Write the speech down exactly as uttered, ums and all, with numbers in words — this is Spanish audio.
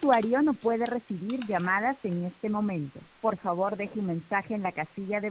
usuario no puede recibir llamadas en este momento. Por favor, deje un mensaje en la casilla de